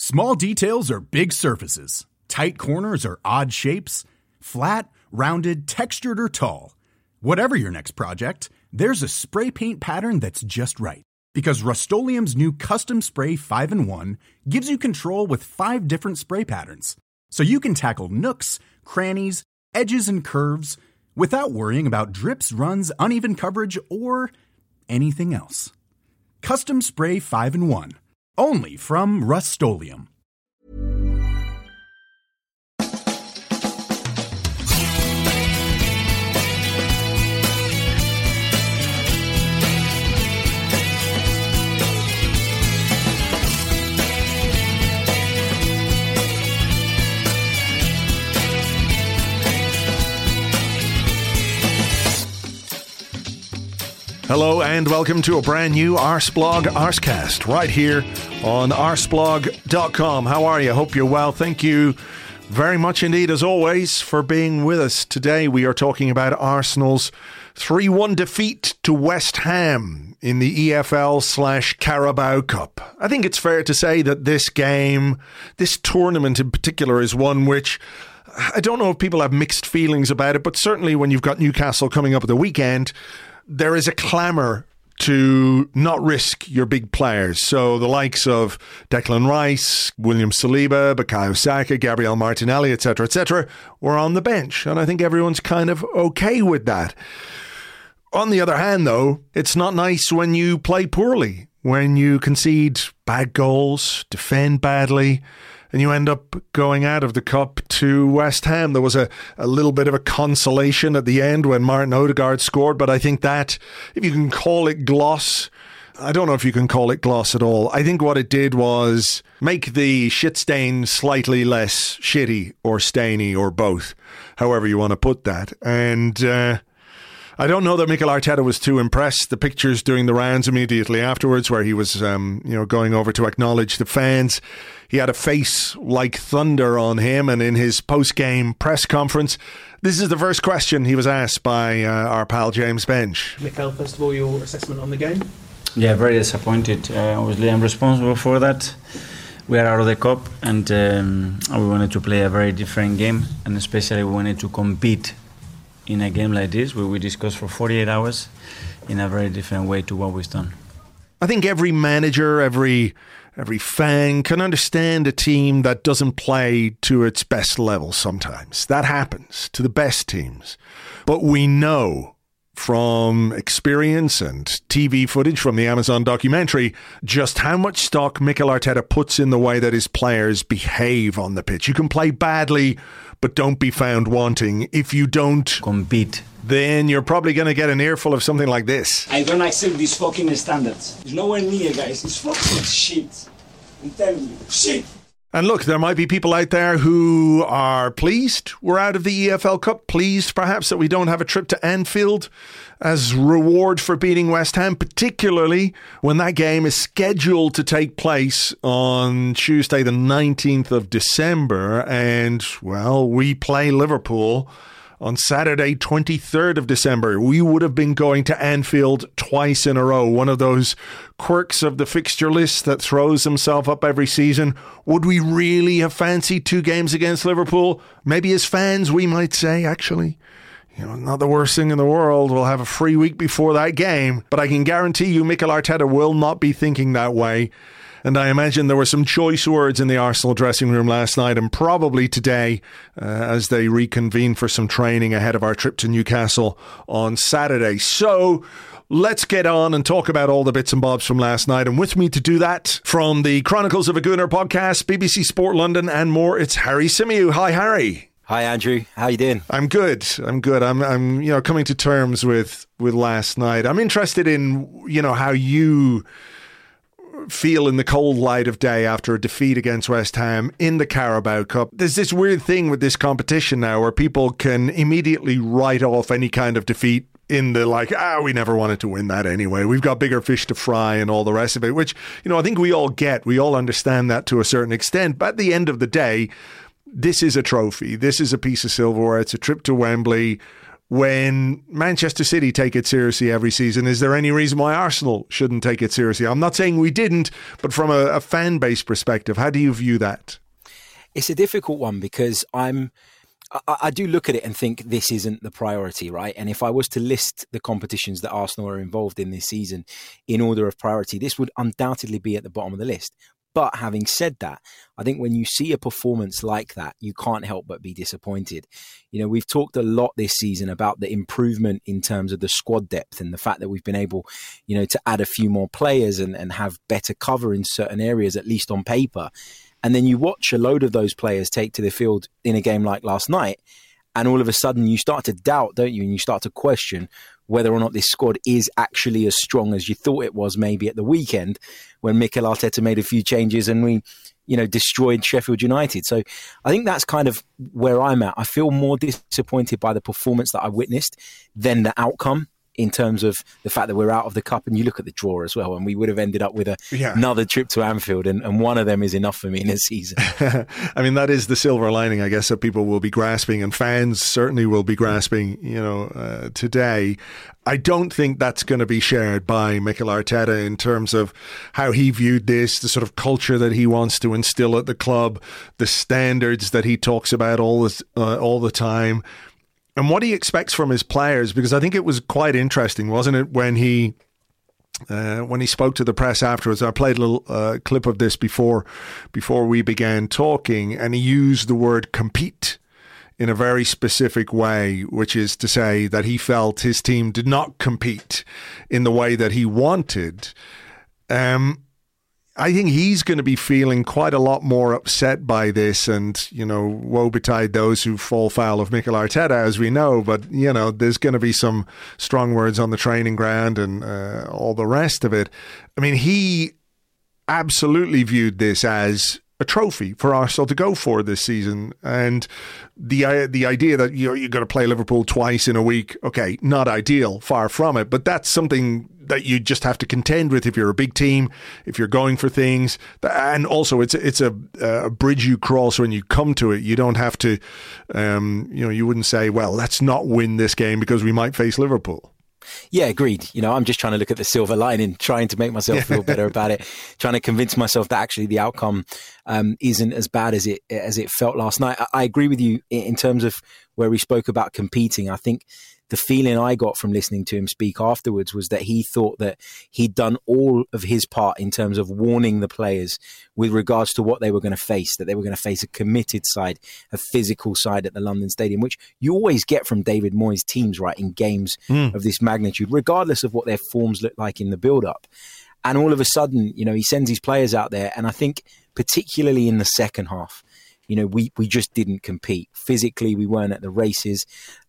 Small details are big surfaces. Tight corners are odd shapes. Flat, rounded, textured, or tall. Whatever your next project, there's a spray paint pattern that's just right. Because Rust-Oleum's new Custom Spray 5-in-1 gives you control with 5 different spray patterns. So you can tackle nooks, crannies, edges, and curves without worrying about drips, runs, uneven coverage, or anything else. Custom Spray 5-in-1. Only from Rust-Oleum. Hello and welcome to a brand new Arsblog Arscast right here on arsblog.com. How are you? Hope you're well. Thank you very much indeed, as always, for being with us. Today we are talking about Arsenal's 3-1 defeat to West Ham in the EFL/Carabao Cup. I think it's fair to say that this game, this tournament in particular, is one which I don't know if people have mixed feelings about it, but certainly when you've got Newcastle coming up at the weekend, there is a clamour to not risk your big players. So the likes of Declan Rice, William Saliba, Bukayo Saka, Gabriel Martinelli, etc., were on the bench. And I think everyone's kind of okay with that. On the other hand, though, it's not nice when you play poorly, when you concede bad goals, defend badly, and you end up going out of the cup to West Ham. There was a little bit of a consolation at the end when Martin Odegaard scored, but I think that, if you can call it gloss, I don't know if you can call it gloss at all. I think what it did was make the shit stain slightly less shitty or stainy or both, however you want to put that. And I don't know that Mikel Arteta was too impressed. The pictures doing the rounds immediately afterwards where he was going over to acknowledge the fans. He had a face like thunder on him, and in his post-game press conference, this is the first question he was asked by our pal James Bench. Mikel, first of all, your assessment on the game? Yeah, very disappointed. Obviously, I'm responsible for that. We are out of the cup, and we wanted to play a very different game, and especially we wanted to compete in a game like this, where we discussed for 48 hours in a very different way to what we've done. I think every manager, every fan can understand a team that doesn't play to its best level sometimes. That happens to the best teams. But we know from experience and TV footage from the Amazon documentary just how much stock Mikel Arteta puts in the way that his players behave on the pitch. You can play badly, but don't be found wanting. If you don't compete, then you're probably going to get an earful of something like this. I don't accept these fucking standards. It's nowhere near, guys. It's fucking shit. I'm telling you, shit. And look, there might be people out there who are pleased we're out of the EFL Cup, pleased perhaps that we don't have a trip to Anfield as reward for beating West Ham, particularly when that game is scheduled to take place on Tuesday the 19th of December. And, well, we play Liverpool on Saturday, 23rd of December. We would have been going to Anfield twice in a row. One of those quirks of the fixture list that throws himself up every season. Would we really have fancied 2 games against Liverpool? Maybe as fans, we might say, actually, not the worst thing in the world. We'll have a free week before that game. But I can guarantee you Mikel Arteta will not be thinking that way. And I imagine there were some choice words in the Arsenal dressing room last night and probably today as they reconvene for some training ahead of our trip to Newcastle on Saturday. So let's get on and talk about all the bits and bobs from last night. And with me to do that, from the Chronicles of a Gooner podcast, BBC Sport London and more, it's Harry Symeou. Hi, Harry. Hi, Andrew. How you doing? I'm good. I'm coming to terms with last night. I'm interested in, how you feel in the cold light of day after a defeat against West Ham in the Carabao Cup. There's this weird thing with this competition now where people can immediately write off any kind of defeat in the we never wanted to win that anyway. We've got bigger fish to fry and all the rest of it, which, I think we all get. We all understand that to a certain extent. But at the end of the day, this is a trophy. This is a piece of silverware. It's a trip to Wembley. when Manchester City take it seriously every season, is there any reason why Arsenal shouldn't take it seriously? I'm not saying we didn't, but from a fan base perspective, how do you view that? It's a difficult one because I do look at it and think this isn't the priority, right? And if I was to list the competitions that Arsenal are involved in this season in order of priority, this would undoubtedly be at the bottom of the list. But having said that, I think when you see a performance like that, you can't help but be disappointed. You know, we've talked a lot this season about the improvement in terms of the squad depth and the fact that we've been able, you know, to add a few more players and have better cover in certain areas, at least on paper. And then you watch a load of those players take to the field in a game like last night, and all of a sudden you start to doubt, don't you? And you start to question whether or not this squad is actually as strong as you thought it was maybe at the weekend when Mikel Arteta made a few changes and we, you know, destroyed Sheffield United. So I think that's kind of where I'm at. I feel more disappointed by the performance that I witnessed than the outcome, in terms of the fact that we're out of the cup. And you look at the draw as well, and we would have ended up with another trip to Anfield, and one of them is enough for me in a season. I mean, that is the silver lining, I guess, that people will be grasping, and fans certainly will be grasping, today. I don't think that's going to be shared by Mikel Arteta in terms of how he viewed this, the sort of culture that he wants to instill at the club, the standards that he talks about all the time, and what he expects from his players. Because I think it was quite interesting, wasn't it, when he spoke to the press afterwards. I played a little clip of this before we began talking, and he used the word compete in a very specific way, which is to say that he felt his team did not compete in the way that he wanted. I think he's going to be feeling quite a lot more upset by this, and, woe betide those who fall foul of Mikel Arteta, as we know. But, there's going to be some strong words on the training ground and all the rest of it. I mean, he absolutely viewed this as a trophy for Arsenal to go for this season. And the idea that you're going to play Liverpool twice in a week, okay, not ideal, far from it, but that's something that you just have to contend with if you're a big team, if you're going for things. And also it's a bridge you cross when you come to it. You don't have to, you wouldn't say, well, let's not win this game because we might face Liverpool. Yeah, agreed. I'm just trying to look at the silver lining, trying to make myself feel better about it, trying to convince myself that actually the outcome isn't as bad as it felt last night. I agree with you in terms of where we spoke about competing. I think the feeling I got from listening to him speak afterwards was that he thought that he'd done all of his part in terms of warning the players with regards to what they were going to face, that they were going to face a committed side, a physical side at the London Stadium, which you always get from David Moyes' teams, right, in games of this magnitude, regardless of what their forms look like in the build-up. And all of a sudden, he sends his players out there, and I think particularly in the second half, we just didn't compete. Physically, we weren't at the races.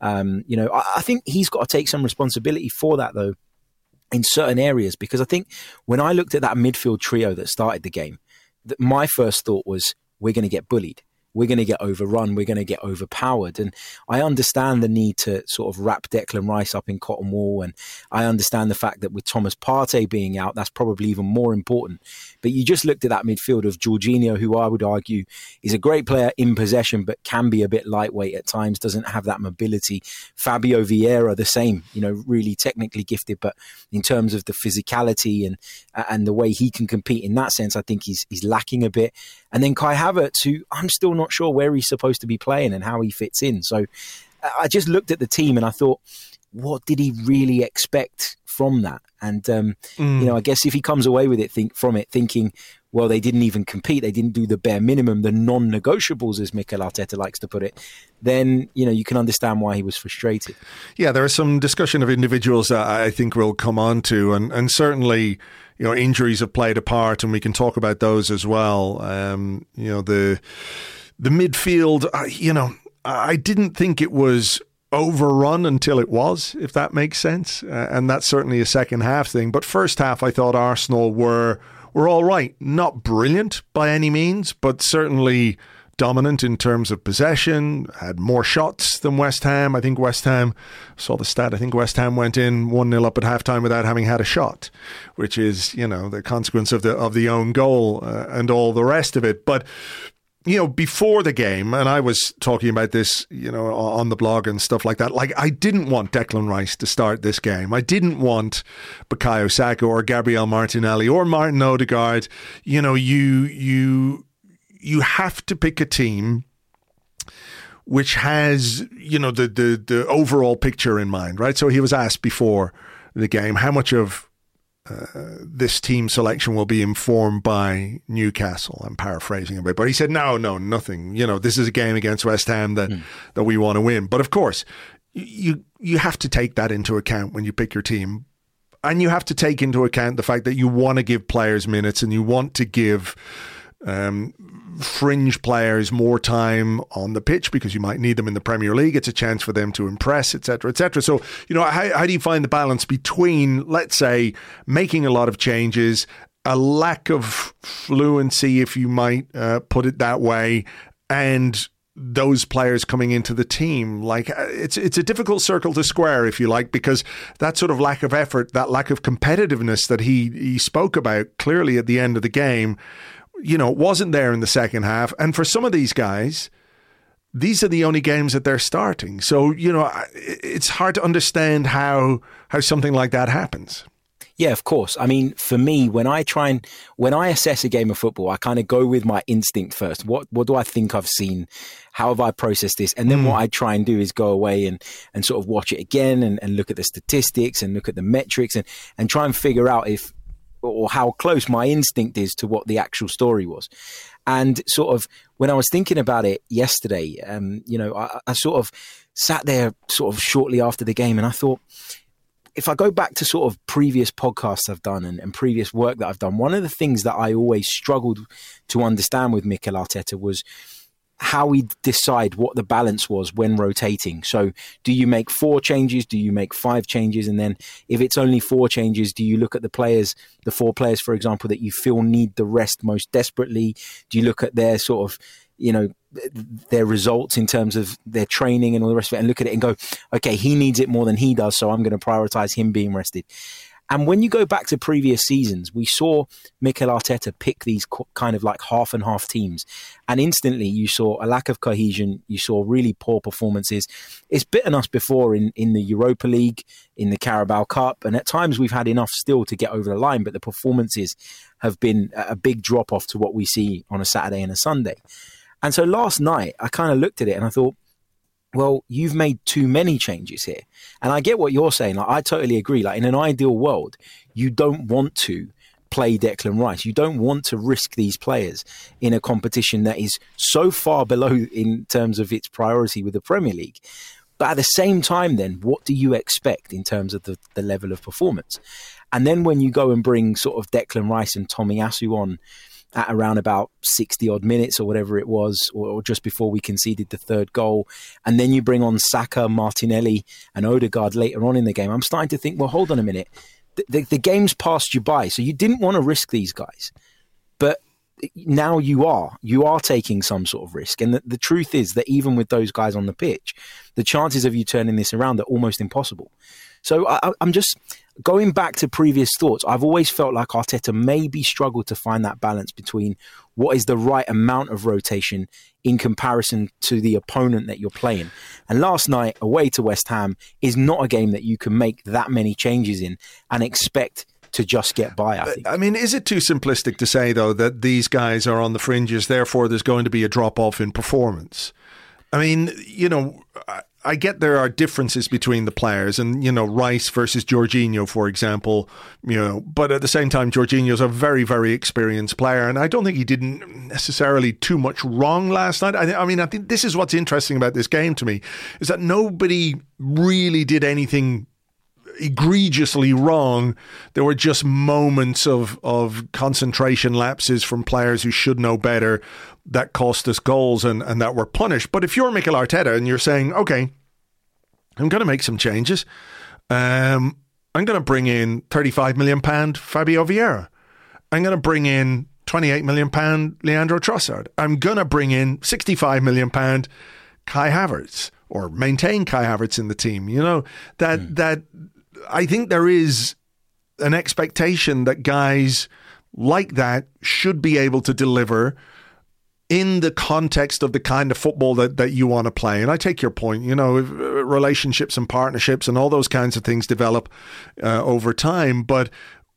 I think he's got to take some responsibility for that, though, in certain areas, because I think when I looked at that midfield trio that started the game, my first thought was, we're going to get bullied. We're going to get overrun. We're going to get overpowered. And I understand the need to sort of wrap Declan Rice up in cotton wool. And I understand the fact that with Thomas Partey being out, that's probably even more important. But you just looked at that midfield of Jorginho, who I would argue is a great player in possession, but can be a bit lightweight at times, doesn't have that mobility. Fabio Vieira, the same, really technically gifted, but in terms of the physicality and the way he can compete in that sense, I think he's lacking a bit. And then Kai Havertz, who I'm still not sure where he's supposed to be playing and how he fits in. So I just looked at the team and I thought, what did he really expect from that? And, I guess if he comes away with it, thinking, well, they didn't even compete, they didn't do the bare minimum, the non-negotiables, as Mikel Arteta likes to put it, then, you can understand why he was frustrated. Yeah, there is some discussion of individuals that I think we'll come on to, and certainly, injuries have played a part, and we can talk about those as well. The midfield, I didn't think it was overrun until it was, if that makes sense. And that's certainly a second half thing. But first half, I thought Arsenal were all right. Not brilliant by any means, but certainly dominant in terms of possession, had more shots than West Ham. I think West Ham, saw the stat, I think West Ham went in 1-0 up at halftime without having had a shot, which is, the consequence of the own goal and all the rest of it. But before the game, and I was talking about this, on the blog and stuff like that, like I didn't want Declan Rice to start this game. I didn't want Bukayo Saka or Gabriel Martinelli or Martin Odegaard. You have to pick a team which has, the overall picture in mind, right? So he was asked before the game how much of this team selection will be informed by Newcastle. I'm paraphrasing a bit, but he said, no, nothing. This is a game against West Ham that we want to win. But of course, you have to take that into account when you pick your team. And you have to take into account the fact that you want to give players minutes and you want to give fringe players more time on the pitch because you might need them in the Premier League. It's a chance for them to impress, etc., etc. So, how do you find the balance between, let's say, making a lot of changes, a lack of fluency, if you might put it that way, and those players coming into the team? Like, it's a difficult circle to square, if you like, because that sort of lack of effort, that lack of competitiveness that he spoke about clearly at the end of the game, wasn't there in the second half. And for some of these guys, these are the only games that they're starting. So, it's hard to understand how something like that happens. Yeah, of course. I mean, for me, when I assess a game of football, I kind of go with my instinct first. What do I think I've seen? How have I processed this? And then what I try and do is go away and sort of watch it again and look at the statistics and look at the metrics and try and figure out or how close my instinct is to what the actual story was. And sort of when I was thinking about it yesterday, I sort of sat there sort of shortly after the game and I thought, if I go back to sort of previous podcasts I've done and previous work that I've done, one of the things that I always struggled to understand with Mikel Arteta was how we decide what the balance was when rotating. So do you make 4 changes? Do you make 5 changes? And then if it's only 4 changes, do you look at the 4 players, for example, that you feel need the rest most desperately? Do you look at their sort of, their results in terms of their training and all the rest of it and look at it and go, okay, he needs it more than he does, so I'm going to prioritize him being rested? And when you go back to previous seasons, we saw Mikel Arteta pick these kind of like half and half teams. And instantly you saw a lack of cohesion. You saw really poor performances. It's bitten us before in the Europa League, in the Carabao Cup. And at times we've had enough still to get over the line, but the performances have been a big drop off to what we see on a Saturday and a Sunday. And so last night I kind of looked at it and I thought, well, you've made too many changes here. And I get what you're saying. Like, I totally agree. Like, in an ideal world, you don't want to play Declan Rice. You don't want to risk these players in a competition that is so far below in terms of its priority with the Premier League. But at the same time, then, what do you expect in terms of the level of performance? And then when you go and bring sort of Declan Rice and Tomiyasu on at around about 60 odd minutes or whatever it was, or just before we conceded the third goal. And then you bring on Saka, Martinelli and Odegaard later on in the game. I'm starting to think, well, hold on a minute. The game's passed you by. So you didn't want to risk these guys, but now you are taking some sort of risk. And the truth is that even with those guys on the pitch, the chances of you turning this around are almost impossible. So I'm just going back to previous thoughts. I've always felt like Arteta maybe struggled to find that balance between what is the right amount of rotation in comparison to the opponent that you're playing. And last night, away to West Ham, is not a game that you can make that many changes in and expect to just get by, I think. I mean, is it too simplistic to say, though, that these guys are on the fringes, therefore there's going to be a drop-off in performance? I mean, I get there are differences between the players and, Rice versus Jorginho, for example, but at the same time, Jorginho's a very, very experienced player. And I don't think he did necessarily too much wrong last night. I think this is what's interesting about this game to me, is that nobody really did anything egregiously wrong. There were just moments of concentration lapses from players who should know better that cost us goals and that were punished. But if you're Mikel Arteta and you're saying, okay, I'm going to make some changes, I'm going to bring in £35 million Fabio Vieira. I'm going to bring in £28 million Leandro Trossard. I'm going to bring in £65 million Kai Havertz, or maintain Kai Havertz in the team. That I think there is an expectation that guys like that should be able to deliver in the context of the kind of football that you want to play. And I take your point, relationships and partnerships and all those kinds of things develop over time. But,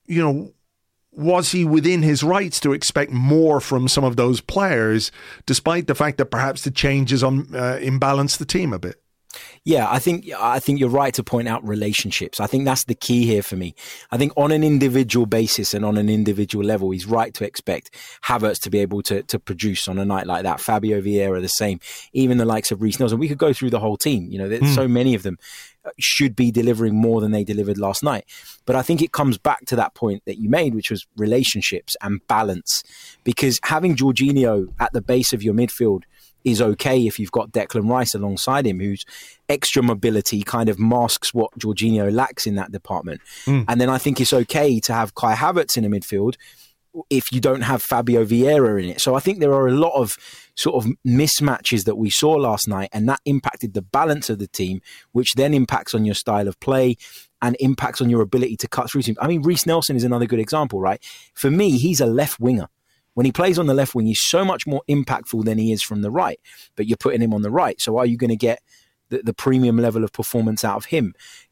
was he within his rights to expect more from some of those players, despite the fact that perhaps the changes imbalanced the team a bit? Yeah, I think you're right to point out relationships. I think that's the key here for me. I think on an individual basis and on an individual level, he's right to expect Havertz to be able to produce on a night like that. Fabio Vieira the same. Even the likes of Reiss Nelson. We could go through the whole team. There's so many of them should be delivering more than they delivered last night. But I think it comes back to that point that you made, which was relationships and balance. Because having Jorginho at the base of your midfield is okay if you've got Declan Rice alongside him, whose extra mobility kind of masks what Jorginho lacks in that department. And then I think it's okay to have Kai Havertz in the midfield if you don't have Fabio Vieira in it. So I think there are a lot of sort of mismatches that we saw last night, and that impacted the balance of the team, which then impacts on your style of play and impacts on your ability to cut through teams. I mean, Reiss Nelson is another good example, right? For me, he's a left winger. When he plays on the left wing, he's so much more impactful than he is from the right, but you're putting him on the right. So are you going to get the premium level of performance out of him?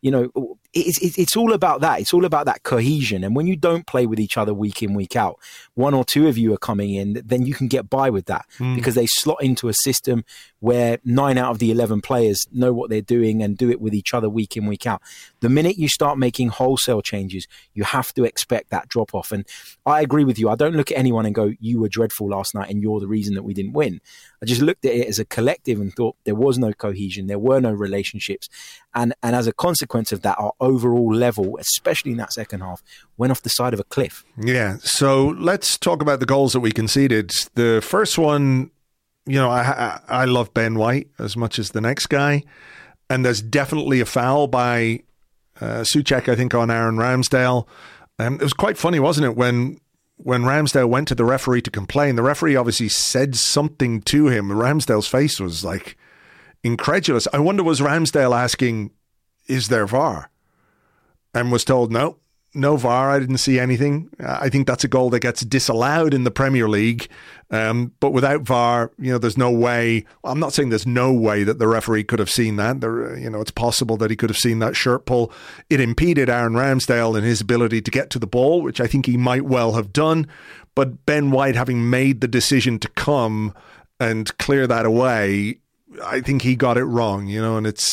It's all about that. It's all about that cohesion. And when you don't play with each other week in, week out, one or two of you are coming in, then you can get by with that because they slot into a system where 9 out of the 11 players know what they're doing and do it with each other week in, week out. The minute you start making wholesale changes, you have to expect that drop off. And I agree with you. I don't look at anyone and go, you were dreadful last night and you're the reason that we didn't win. I just looked at it as a collective and thought there was no cohesion. There were no relationships. And as a consequence of that, our overall level, especially in that second half, went off the side of a cliff. Yeah. So let's talk about the goals that we conceded. The first one, I love Ben White as much as the next guy. And there's definitely a foul by Souček, I think, on Aaron Ramsdale. It was quite funny, wasn't it, when Ramsdale went to the referee to complain, the referee obviously said something to him. Ramsdale's face was like incredulous. I wonder, was Ramsdale asking, is there VAR? And was told, no VAR, I didn't see anything. I think that's a goal that gets disallowed in the Premier League. But without VAR, there's no way. I'm not saying there's no way that the referee could have seen that. It's possible that he could have seen that shirt pull. It impeded Aaron Ramsdale in his ability to get to the ball, which I think he might well have done. But Ben White, having made the decision to come and clear that away, I think he got it wrong, and it's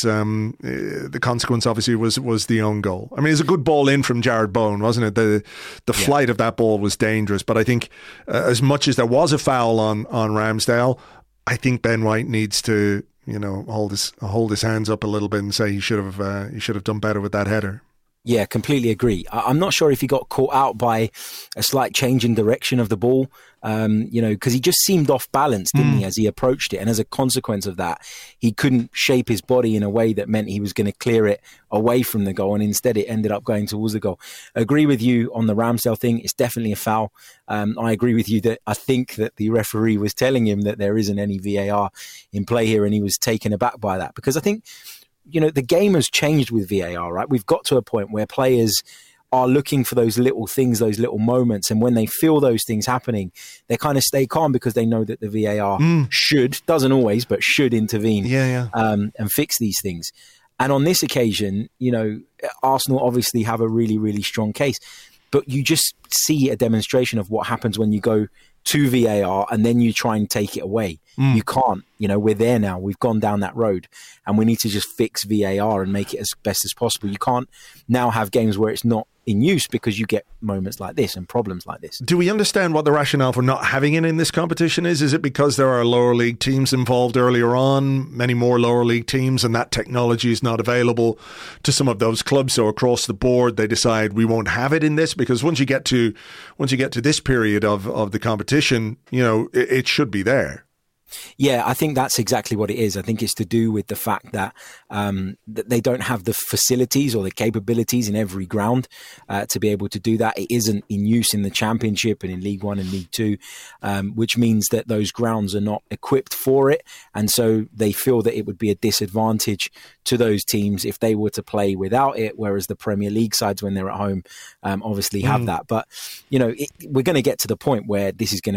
the consequence obviously was the own goal. I mean, it's a good ball in from Jared Bowen, wasn't it? The flight of that ball was dangerous, but I think as much as there was a foul on Ramsdale, I think Ben White needs to hold his hands up a little bit and say he should have done better with that header. Yeah, completely agree. I'm not sure if he got caught out by a slight change in direction of the ball, because he just seemed off balance, didn't he, as he approached it. And as a consequence of that, he couldn't shape his body in a way that meant he was going to clear it away from the goal. And instead, it ended up going towards the goal. I agree with you on the Ramsdale thing. It's definitely a foul. I agree with you that I think that the referee was telling him that there isn't any VAR in play here, and he was taken aback by that. Because I think the game has changed with VAR, right? We've got to a point where players are looking for those little things, those little moments. And when they feel those things happening, they kind of stay calm because they know that the VAR doesn't always, but should intervene and fix these things. And on this occasion, Arsenal obviously have a really, really strong case. But you just see a demonstration of what happens when you go to VAR and then you try and take it away. You can't. We're there now. We've gone down that road and we need to just fix VAR and make it as best as possible. You can't now have games where it's not in use because you get moments like this and problems like this. Do we understand what the rationale for not having it in this competition is? Is it because there are lower league teams involved earlier on, many more lower league teams, and that technology is not available to some of those clubs? So across the board, they decide we won't have it in this, because once you get to this period of the competition, it should be there. Yeah, I think that's exactly what it is. I think it's to do with the fact that that they don't have the facilities or the capabilities in every ground to be able to do that. It isn't in use in the Championship and in League One and League Two, which means that those grounds are not equipped for it. And so they feel that it would be a disadvantage to those teams if they were to play without it, whereas the Premier League sides, when they're at home, obviously have that. But, we're going to get to the point where this is going to be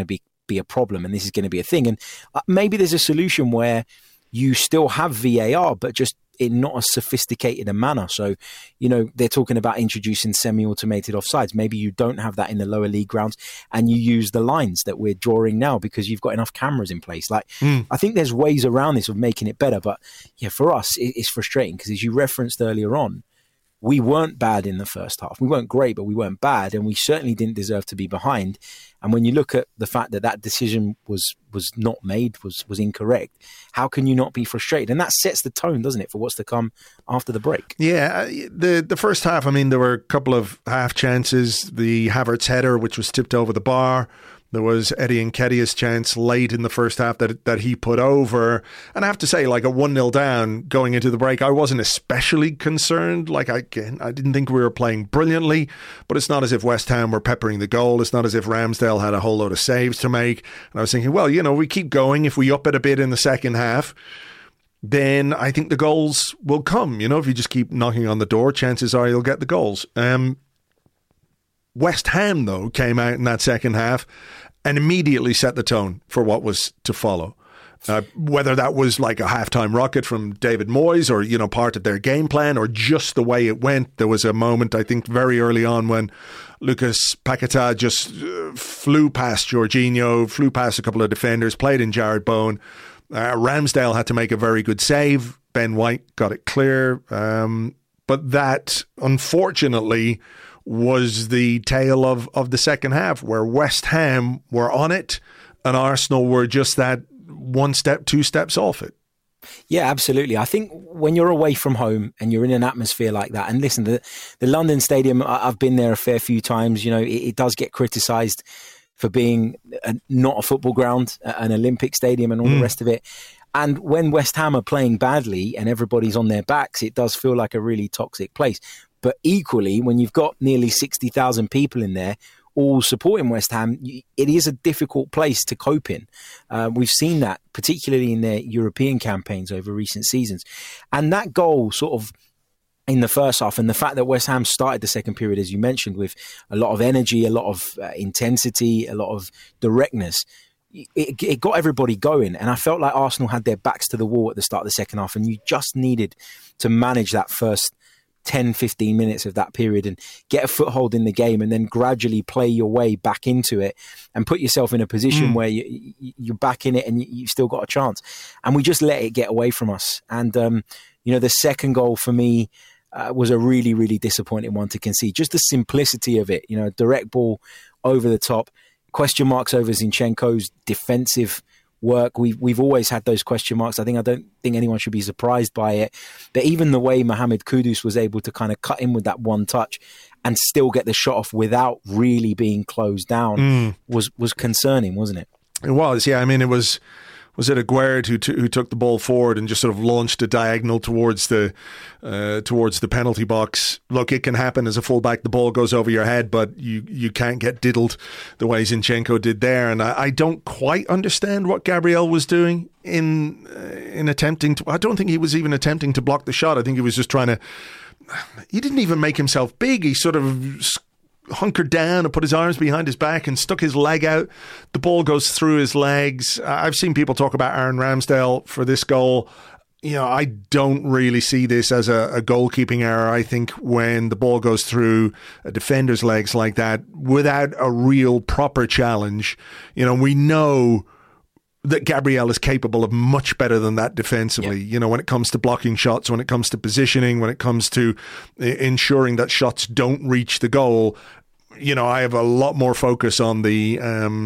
be a problem and this is going to be a thing. And maybe there's a solution where you still have VAR, but just in not as sophisticated a manner. So, they're talking about introducing semi-automated offsides. Maybe you don't have that in the lower league grounds and you use the lines that we're drawing now because you've got enough cameras in place. I think there's ways around this of making it better. But yeah, for us, it's frustrating because as you referenced earlier on, we weren't bad in the first half. We weren't great, but we weren't bad. And we certainly didn't deserve to be behind. And when you look at the fact that decision was not made, was incorrect, how can you not be frustrated? And that sets the tone, doesn't it, for what's to come after the break? Yeah, the first half, there were a couple of half chances. The Havertz header, which was tipped over the bar. There was Eddie Nketiah's chance late in the first half that he put over. And I have to say, like a 1-0 down going into the break, I wasn't especially concerned. I didn't think we were playing brilliantly, but it's not as if West Ham were peppering the goal. It's not as if Ramsdale had a whole load of saves to make. And I was thinking, well, we keep going. If we up it a bit in the second half, then I think the goals will come. If you just keep knocking on the door, chances are you'll get the goals. West Ham, though, came out in that second half and immediately set the tone for what was to follow. Whether that was like a halftime rocket from David Moyes or, part of their game plan or just the way it went. There was a moment, I think, very early on when Lucas Paquetá just flew past Jorginho, flew past a couple of defenders, played in Jared Bowen. Ramsdale had to make a very good save. Ben White got it clear. But that, unfortunately, was the tale of the second half, where West Ham were on it and Arsenal were just that 1 step, 2 steps off it. Yeah, absolutely. I think when you're away from home and you're in an atmosphere like that, and listen, the London Stadium, I've been there a fair few times, it does get criticised for being not a football ground, an Olympic stadium and all the rest of it. And when West Ham are playing badly and everybody's on their backs, it does feel like a really toxic place. But equally, when you've got nearly 60,000 people in there all supporting West Ham, it is a difficult place to cope in. We've seen that, particularly in their European campaigns over recent seasons. And that goal sort of in the first half, and the fact that West Ham started the second period, as you mentioned, with a lot of energy, a lot of intensity, a lot of directness, it got everybody going. And I felt like Arsenal had their backs to the wall at the start of the second half, and you just needed to manage that first 10, 15 minutes of that period and get a foothold in the game and then gradually play your way back into it and put yourself in a position where you're back in it and you've still got a chance. And we just let it get away from us. And, the second goal for me was a really, really disappointing one to concede. Just the simplicity of it, direct ball over the top, question marks over Zinchenko's defensive work. We've always had those question marks. I don't think anyone should be surprised by it. But even the way Mohamed Kudus was able to kind of cut in with that one touch and still get the shot off without really being closed down was concerning, wasn't it? It was, yeah. It was it Aguerd who took the ball forward and just sort of launched a diagonal towards the penalty box. Look, it can happen as a fullback. The ball goes over your head, but you can't get diddled the way Zinchenko did there. And I don't quite understand what Gabriel was doing in attempting to. I don't think he was even attempting to block the shot. I think he was just trying to. He didn't even make himself big. He sort of hunkered down and put his arms behind his back and stuck his leg out. The ball goes through his legs. I've seen people talk about Aaron Ramsdale for this goal. I don't really see this as a goalkeeping error. I think when the ball goes through a defender's legs like that, without a real proper challenge, we know that Gabriel is capable of much better than that defensively. Yeah. When it comes to blocking shots, when it comes to positioning, when it comes to ensuring that shots don't reach the goal. I have a lot more focus on the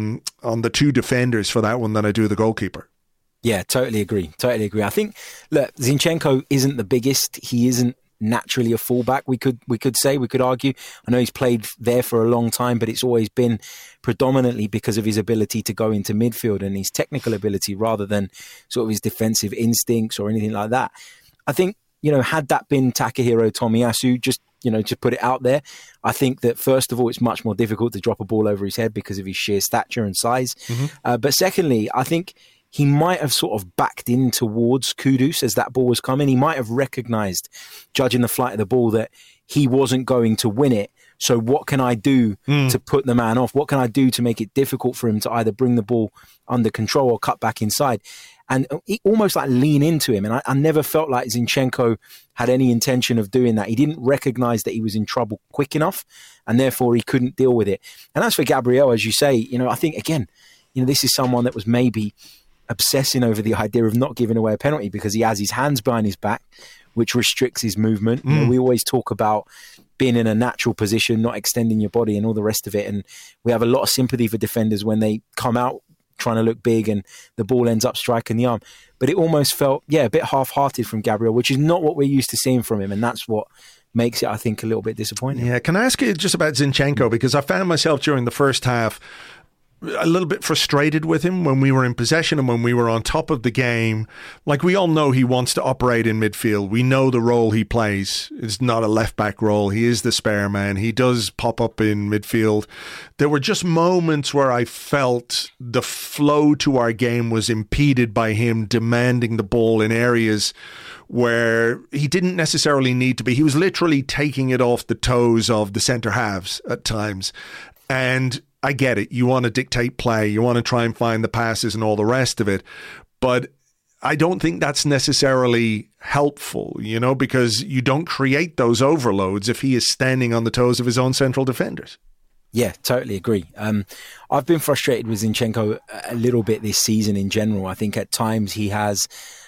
two defenders for that one than I do the goalkeeper. Yeah, totally agree. I think, look, Zinchenko isn't the biggest. He isn't naturally a fullback. We could argue. I know he's played there for a long time, but it's always been predominantly because of his ability to go into midfield and his technical ability rather than sort of his defensive instincts or anything like that. I think, had that been Takahiro Tomiyasu, just to put it out there, I think that first of all, it's much more difficult to drop a ball over his head because of his sheer stature and size. But secondly, I think he might have sort of backed in towards Kudus as that ball was coming. He might have recognised, judging the flight of the ball, that he wasn't going to win it. So what can I do to put the man off? What can I do to make it difficult for him to either bring the ball under control or cut back inside? And almost like lean into him. And I never felt like Zinchenko had any intention of doing that. He didn't recognize that he was in trouble quick enough, and therefore he couldn't deal with it. And as for Gabriel, as you say, I think, again, this is someone that was maybe obsessing over the idea of not giving away a penalty because he has his hands behind his back, which restricts his movement. We always talk about being in a natural position, not extending your body and all the rest of it. And we have a lot of sympathy for defenders when they come out trying to look big and the ball ends up striking the arm. But it almost felt, a bit half-hearted from Gabriel, which is not what we're used to seeing from him. And that's what makes it, I think, a little bit disappointing. Yeah, can I ask you just about Zinchenko? Because I found myself during the first half a little bit frustrated with him when we were in possession and when we were on top of the game. Like, we all know he wants to operate in midfield. We know the role he plays. It's not a left-back role. He is the spare man. He does pop up in midfield. There were just moments where I felt the flow to our game was impeded by him demanding the ball in areas where he didn't necessarily need to be. He was literally taking it off the toes of the centre halves at times. And I get it. You want to dictate play. You want to try and find the passes and all the rest of it. But I don't think that's necessarily helpful, because you don't create those overloads if he is standing on the toes of his own central defenders. Yeah, totally agree. I've been frustrated with Zinchenko a little bit this season in general. I think at times he has,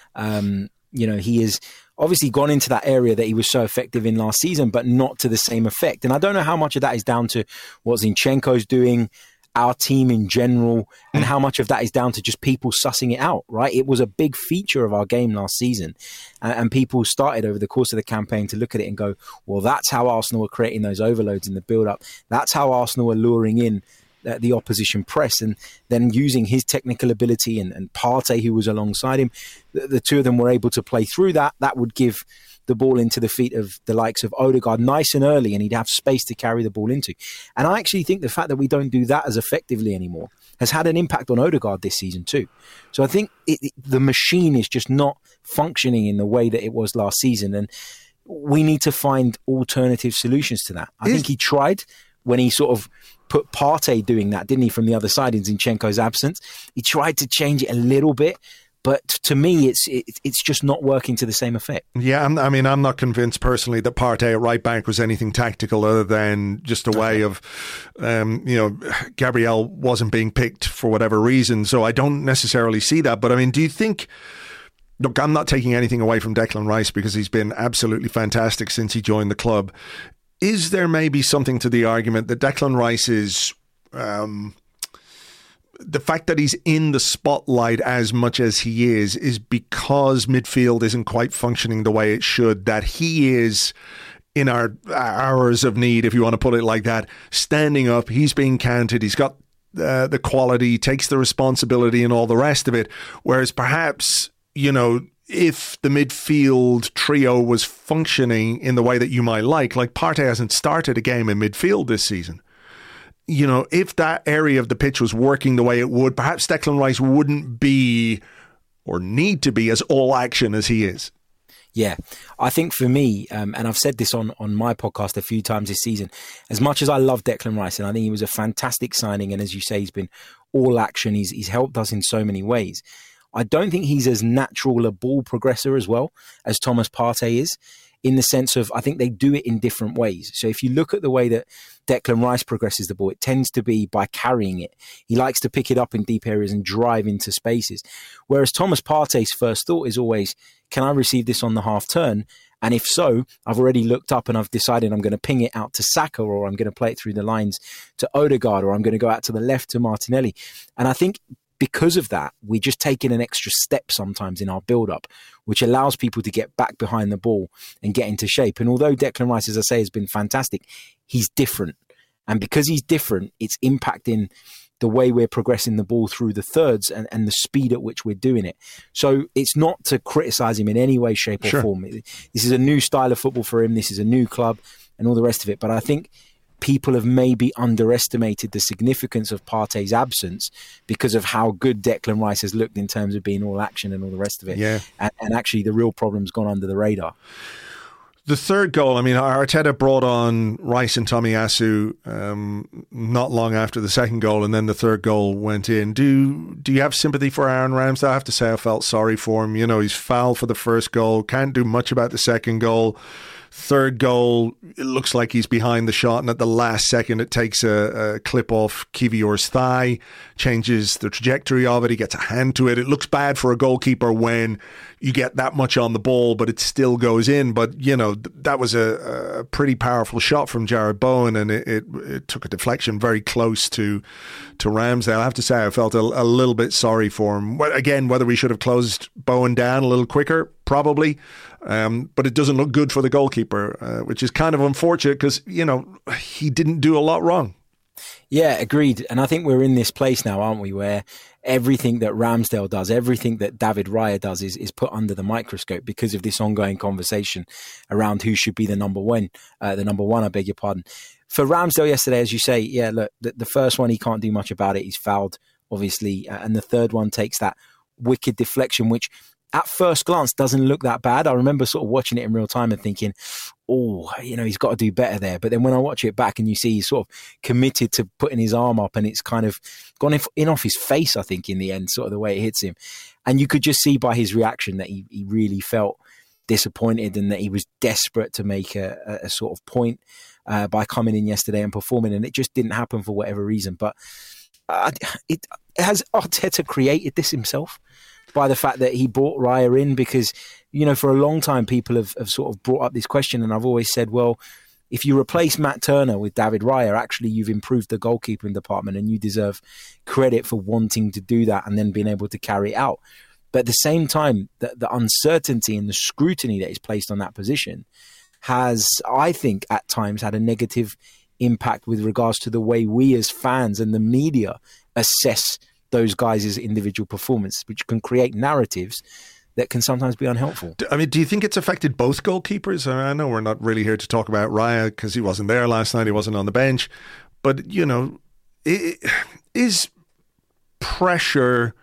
he is obviously gone into that area that he was so effective in last season, but not to the same effect. And I don't know how much of that is down to what Zinchenko's doing, our team in general, and how much of that is down to just people sussing it out, right? It was a big feature of our game last season. And people started over the course of the campaign to look at it and go, well, that's how Arsenal are creating those overloads in the build-up. That's how Arsenal are luring in the opposition press, and then using his technical ability and Partey, who was alongside him, the two of them were able to play through that. That would give the ball into the feet of the likes of Odegaard nice and early, and he'd have space to carry the ball into. And I actually think the fact that we don't do that as effectively anymore has had an impact on Odegaard this season too. So I think the machine is just not functioning in the way that it was last season, and we need to find alternative solutions to that. I think he tried when he sort of put Partey doing that, didn't he, from the other side in Zinchenko's absence. He tried to change it a little bit, but to me, it's just not working to the same effect. Yeah, I'm not convinced personally that Partey at right back was anything tactical other than just a way of, Gabriel wasn't being picked for whatever reason, so I don't necessarily see that. But do you think... Look, I'm not taking anything away from Declan Rice because he's been absolutely fantastic since he joined the club. Is there maybe something to the argument that Declan Rice is... the fact that he's in the spotlight as much as he is because midfield isn't quite functioning the way it should, that he is, in our hours of need, if you want to put it like that, standing up, he's being counted, he's got the quality, takes the responsibility and all the rest of it, whereas perhaps, if the midfield trio was functioning in the way that you might like Partey hasn't started a game in midfield this season. If that area of the pitch was working the way it would, perhaps Declan Rice wouldn't be or need to be as all action as he is. Yeah, I think for me, and I've said this on my podcast a few times this season, as much as I love Declan Rice, and I think he was a fantastic signing, and as you say, he's been all action, he's helped us in so many ways. I don't think he's as natural a ball progressor as well as Thomas Partey is, in the sense of I think they do it in different ways. So if you look at the way that Declan Rice progresses the ball, it tends to be by carrying it. He likes to pick it up in deep areas and drive into spaces. Whereas Thomas Partey's first thought is always, can I receive this on the half turn? And if so, I've already looked up and I've decided I'm going to ping it out to Saka, or I'm going to play it through the lines to Odegaard, or I'm going to go out to the left to Martinelli. And I think because of that, we just take in an extra step sometimes in our build-up, which allows people to get back behind the ball and get into shape. And although Declan Rice, as I say, has been fantastic, he's different. And because he's different, it's impacting the way we're progressing the ball through the thirds and the speed at which we're doing it. So it's not to criticise him in any way, shape or form. This is a new style of football for him. This is a new club and all the rest of it. But I think people have maybe underestimated the significance of Partey's absence because of how good Declan Rice has looked in terms of being all action and all the rest of it. Yeah. And actually the real problem's gone under the radar. The third goal, I mean, Arteta brought on Rice and Tomiyasu not long after the second goal, and then the third goal went in. Do you have sympathy for Aaron Ramsdale? I have to say I felt sorry for him. You know, he's fouled for the first goal, can't do much about the second goal. Third goal, it looks like he's behind the shot, and at the last second it takes a clip off Kivior's thigh, changes the trajectory of it, he gets a hand to it. It looks bad for a goalkeeper when you get that much on the ball, but it still goes in. But, you know, that was a pretty powerful shot from Jarrod Bowen, and it took a deflection very close to Ramsdale. I have to say I felt a little bit sorry for him. Again, whether we should have closed Bowen down a little quicker, probably. But it doesn't look good for the goalkeeper, which is kind of unfortunate because, you know, he didn't do a lot wrong. Yeah, agreed. And I think we're in this place now, aren't we, where everything that Ramsdale does, everything that David Raya does is put under the microscope because of this ongoing conversation around who should be the number one, I beg your pardon. For Ramsdale yesterday, as you say, yeah, look, the first one, he can't do much about it. He's fouled, obviously. And the third one takes that wicked deflection, which at first glance doesn't look that bad. I remember sort of watching it in real time and thinking, oh, you know, he's got to do better there. But then when I watch it back and you see he's sort of committed to putting his arm up and it's kind of gone in off his face, I think, in the end, sort of the way it hits him. And you could just see by his reaction that he really felt disappointed and that he was desperate to make a sort of point by coming in yesterday and performing. And it just didn't happen for whatever reason. But has Arteta created this himself by the fact that he brought Raya in? Because, you know, for a long time, people have sort of brought up this question. And I've always said, well, if you replace Matt Turner with David Raya, actually, you've improved the goalkeeping department and you deserve credit for wanting to do that and then being able to carry it out. But at the same time, the uncertainty and the scrutiny that is placed on that position has, I think, at times had a negative impact with regards to the way we as fans and the media assess those guys' individual performance, which can create narratives that can sometimes be unhelpful. I mean, do you think it's affected both goalkeepers? I know we're not really here to talk about Raya because he wasn't there last night, he wasn't on the bench. But, you know, is pressure...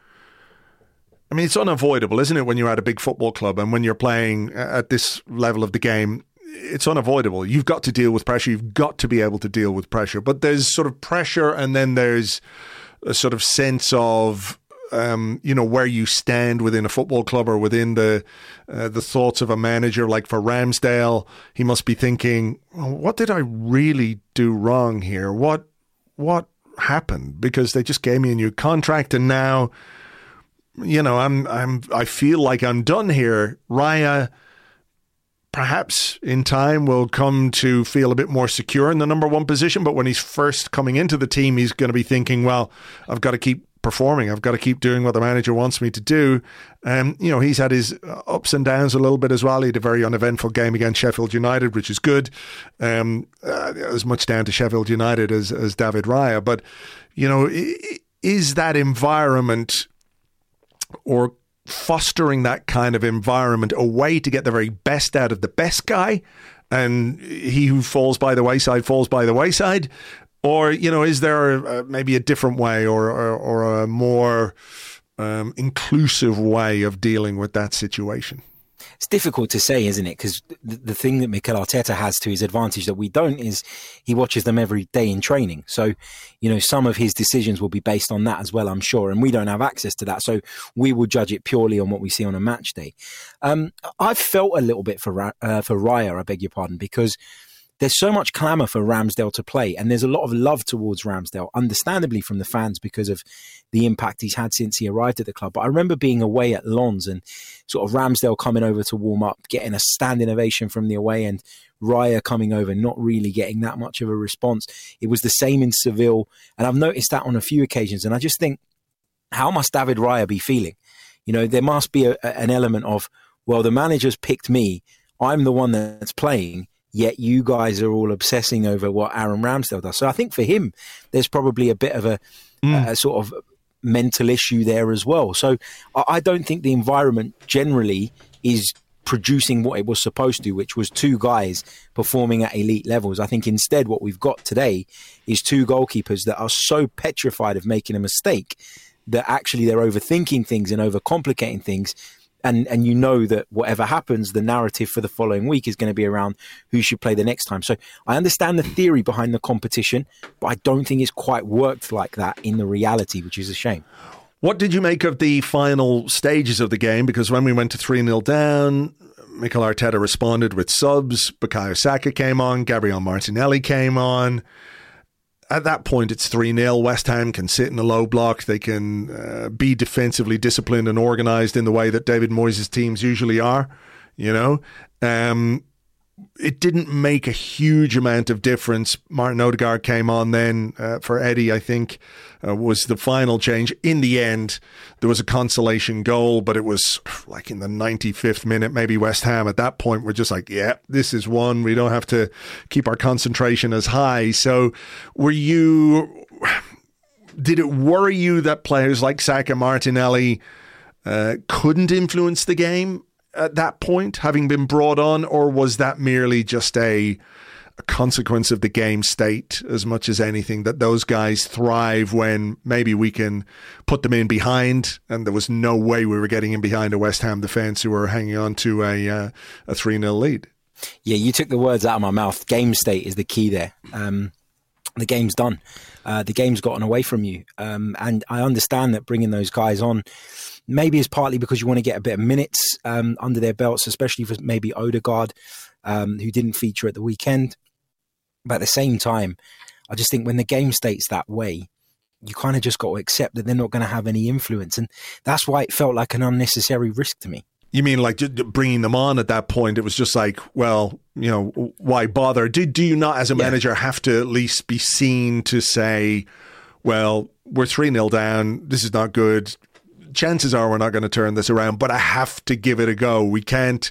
I mean, it's unavoidable, isn't it, when you're at a big football club and when you're playing at this level of the game? It's unavoidable. You've got to deal with pressure. You've got to be able to deal with pressure. But there's sort of pressure and then there's a sort of sense of, you know, where you stand within a football club or within the thoughts of a manager. Like for Ramsdale, he must be thinking, well, what did I really do wrong here? What happened? Because they just gave me a new contract and now, you know, I feel like I'm done here. Raya, perhaps in time, will come to feel a bit more secure in the number one position. But when he's first coming into the team, he's going to be thinking, well, I've got to keep performing. I've got to keep doing what the manager wants me to do. You know, he's had his ups and downs a little bit as well. He had a very uneventful game against Sheffield United, which is good. As much down to Sheffield United as David Raya. But, you know, is that environment or fostering that kind of environment a way to get the very best out of the best guy, and he who falls by the wayside falls by the wayside? Or, you know, is there maybe a different way or a more inclusive way of dealing with that situation? It's difficult to say, isn't it? Because the thing that Mikel Arteta has to his advantage that we don't is he watches them every day in training. So, you know, some of his decisions will be based on that as well, I'm sure. And we don't have access to that. So we will judge it purely on what we see on a match day. I've felt a little bit for Raya, I beg your pardon, because there's so much clamour for Ramsdale to play, and there's a lot of love towards Ramsdale, understandably from the fans because of the impact he's had since he arrived at the club. But I remember being away at Lens and sort of Ramsdale coming over to warm up, getting a standing ovation from the away end, Raya coming over, not really getting that much of a response. It was the same in Seville, and I've noticed that on a few occasions. And I just think, how must David Raya be feeling? You know, there must be an element of, well, the manager's picked me, I'm the one that's playing, yet you guys are all obsessing over what Aaron Ramsdale does. So I think for him, there's probably a bit of a sort of mental issue there as well. So I don't think the environment generally is producing what it was supposed to, which was two guys performing at elite levels. I think instead what we've got today is two goalkeepers that are so petrified of making a mistake that actually they're overthinking things and overcomplicating things. And you know that whatever happens, the narrative for the following week is going to be around who should play the next time. So I understand the theory behind the competition, but I don't think it's quite worked like that in the reality, which is a shame. What did you make of the final stages of the game? Because when we went to 3-0 down, Mikel Arteta responded with subs. Bukayo Saka came on. Gabriel Martinelli came on. At that point, it's 3-0. West Ham can sit in a low block. They can be defensively disciplined and organised in the way that David Moyes' teams usually are. You know, it didn't make a huge amount of difference. Martin Odegaard came on then for Eddie, I think, was the final change. In the end, there was a consolation goal, but it was like in the 95th minute. Maybe West Ham at that point were just like, yeah, this is one. We don't have to keep our concentration as high. So did it worry you that players like Saka, Martinelli couldn't influence the game at that point, having been brought on, or was that merely just a consequence of the game state as much as anything, that those guys thrive when maybe we can put them in behind, and there was no way we were getting in behind a West Ham defence who were hanging on to a 3-0 lead? Yeah, you took the words out of my mouth. Game state is the key there. The game's done. The game's gotten away from you. And I understand that bringing those guys on maybe is partly because you want to get a bit of minutes under their belts, especially for maybe Odegaard, who didn't feature at the weekend. But at the same time, I just think when the game state's that way, you kind of just got to accept that they're not going to have any influence. And that's why it felt like an unnecessary risk to me. You mean like bringing them on at that point? It was just like, well, you know, why bother? Do you not, as a manager, have to at least be seen to say, well, we're 3-0 down, this is not good, chances are we're not going to turn this around, but I have to give it a go. We can't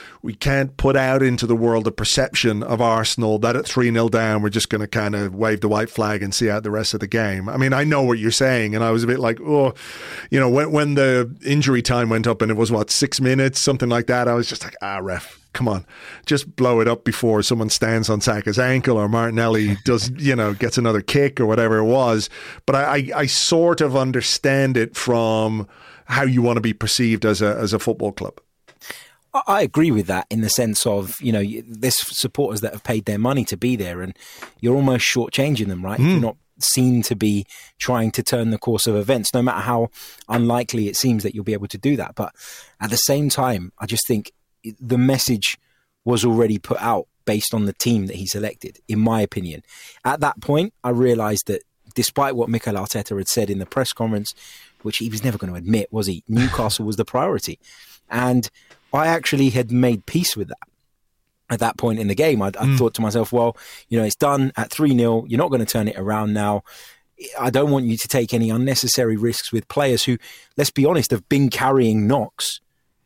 put out into the world a perception of Arsenal that at 3-0 down, we're just going to kind of wave the white flag and see out the rest of the game. I mean, I know what you're saying, and I was a bit like, oh, you know, when the injury time went up and it was, 6 minutes, something like that, I was just like, ref, come on, just blow it up before someone stands on Saka's ankle or Martinelli does, gets another kick or whatever it was. But I sort of understand it from how you want to be perceived as a football club. I agree with that in the sense of, there's supporters that have paid their money to be there and you're almost shortchanging them, right? If you're not seen to be trying to turn the course of events, no matter how unlikely it seems that you'll be able to do that. But at the same time, I just think the message was already put out based on the team that he selected, in my opinion. At that point, I realised that despite what Mikel Arteta had said in the press conference, which he was never going to admit, was he? Newcastle was the priority. And I actually had made peace with that. At that point in the game, I thought to myself, well, it's done at 3-0. You're not going to turn it around now. I don't want you to take any unnecessary risks with players who, let's be honest, have been carrying knocks.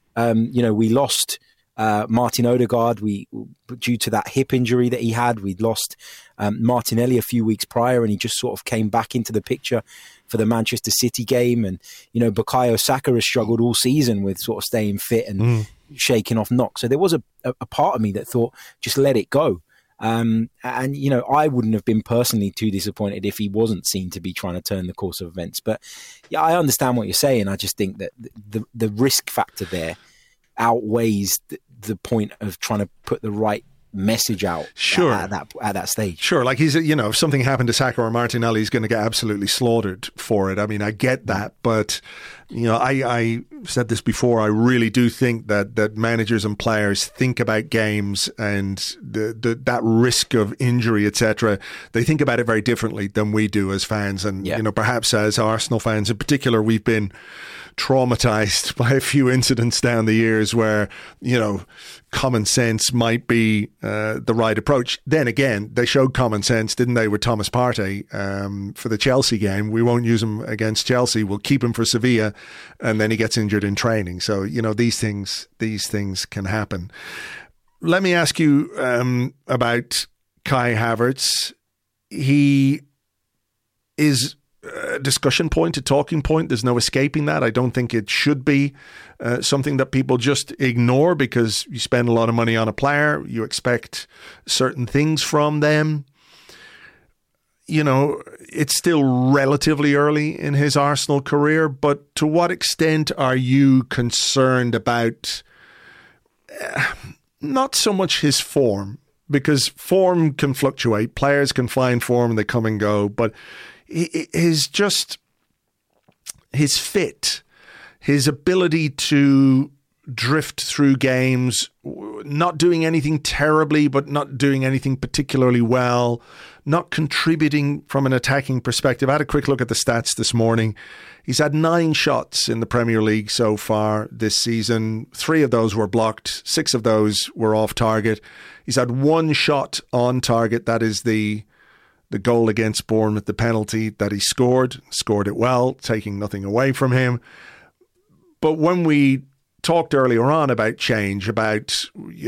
We lost Martin Odegaard due to that hip injury that he had. We'd lost Martinelli a few weeks prior, and he just sort of came back into the picture for the Manchester City game. And, Bukayo Saka has struggled all season with sort of staying fit and shaking off knocks. So there was a part of me that thought, just let it go. And I wouldn't have been personally too disappointed if he wasn't seen to be trying to turn the course of events. But yeah, I understand what you're saying. I just think that the risk factor there outweighs the point of trying to put the right message out at that stage. Sure, like if something happened to Saka or Martinelli, he's going to get absolutely slaughtered for it. I mean, I get that, but I said this before. I really do think that managers and players think about games and that risk of injury, etc. They think about it very differently than we do as fans, and perhaps as Arsenal fans in particular, we've been traumatized by a few incidents down the years where common sense might be the right approach. Then again, they showed common sense, didn't they, with Thomas Partey for the Chelsea game? We won't use him against Chelsea. We'll keep him for Sevilla, and then he gets injured in training. So these things can happen. Let me ask you about Kai Havertz. He is a discussion point, a talking point. There's no escaping that. I don't think it should be something that people just ignore, because you spend a lot of money on a player. You expect certain things from them. it's still relatively early in his Arsenal career, but to what extent are you concerned about not so much his form, because form can fluctuate, players can find form and they come and go, but his fit, his ability to drift through games, not doing anything terribly, but not doing anything particularly well, not contributing from an attacking perspective. I had a quick look at the stats this morning. He's had 9 shots in the Premier League so far this season. 3 of those were blocked. 6 of those were off target. He's had 1 shot on target. That is the goal against Bournemouth, the penalty that he scored it well, taking nothing away from him. But when we talked earlier on about change, about,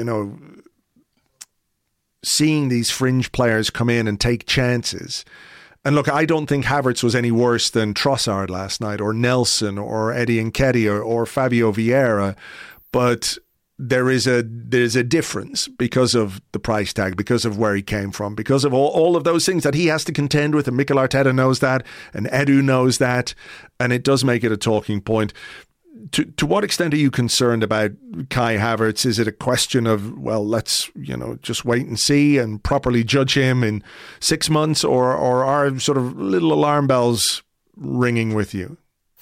seeing these fringe players come in and take chances. And look, I don't think Havertz was any worse than Trossard last night, or Nelson, or Eddie Nketiah, or Fabio Vieira. But there's a difference because of the price tag, because of where he came from, because of all of those things that he has to contend with. And Mikel Arteta knows that, and Edu knows that. And it does make it a talking point. To what extent are you concerned about Kai Havertz? Is it a question of, well, let's just wait and see and properly judge him in 6 months, or are sort of little alarm bells ringing with you?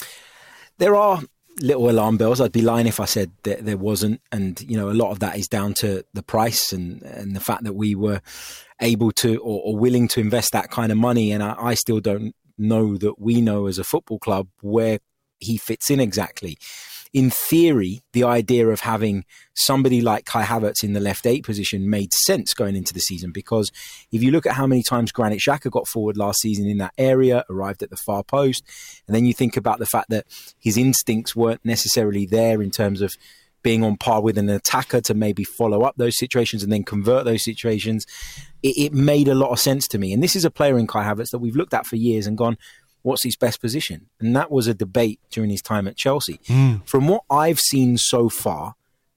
There are little alarm bells. I'd be lying if I said that there wasn't, and a lot of that is down to the price and the fact that we were able to or willing to invest that kind of money. And I still don't know that we know as a football club where he fits in exactly. In theory, the idea of having somebody like Kai Havertz in the left 8 position made sense going into the season, because if you look at how many times Granit Xhaka got forward last season in that area, arrived at the far post, and then you think about the fact that his instincts weren't necessarily there in terms of being on par with an attacker to maybe follow up those situations and then convert those situations, it made a lot of sense to me. And this is a player in Kai Havertz that we've looked at for years and gone, what's his best position? And that was a debate during his time at Chelsea. From what I've seen so far